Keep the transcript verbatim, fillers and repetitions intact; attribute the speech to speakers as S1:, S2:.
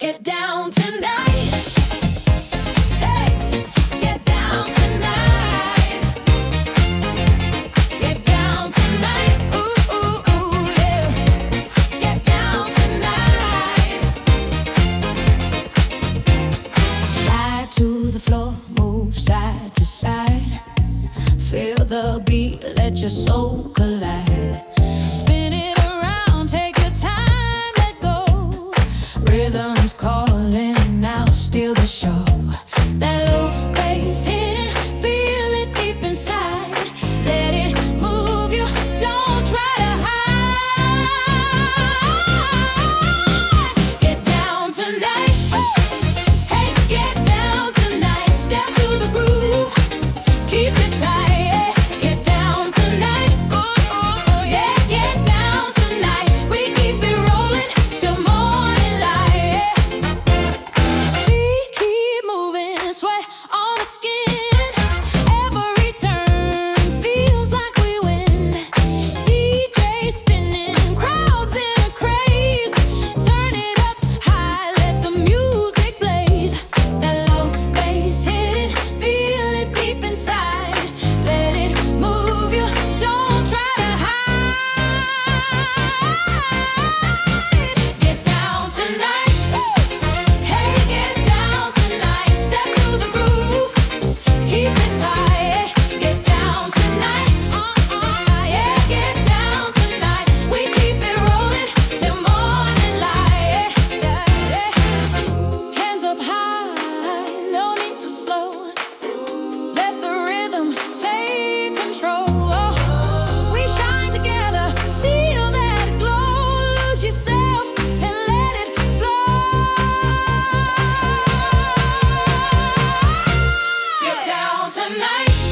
S1: Get down tonight. Hey, get down tonight. Get down tonight. Ooh, ooh, ooh, yeah. Get down tonight. Slide to the floor, move side to side. Feel the beat, let your soul collide. Spin it around, take your time, let go. Rhythm's calling now, steal the show. That low bass hitting, feel it deep inside. Let it move you, don't try to hide. Get down tonight. Hey, get down tonight. Step to the groove, keep it tight. Get down tonight. Oh, oh, oh, yeah. Get down tonight. We keep it rolling till morning light. Feet keep moving, sweat on the skin. Every turn feels like we win. D J spinning, crowds in a craze. Turn it up high, let the music blaze. That low bass hitting, feel it deep inside. Let it move you, don't try to hide. Get down tonight. Hey, get down tonight. Step to the groove, keep it tight. Get down tonight. Uh-uh, yeah, get down tonight. We keep it rolling till morning light. Yeah, yeah. Hands up high, no need to slow. Let the rhythm take control. We shine together, feel that glow. Lose yourself and let it flow. Get down tonight.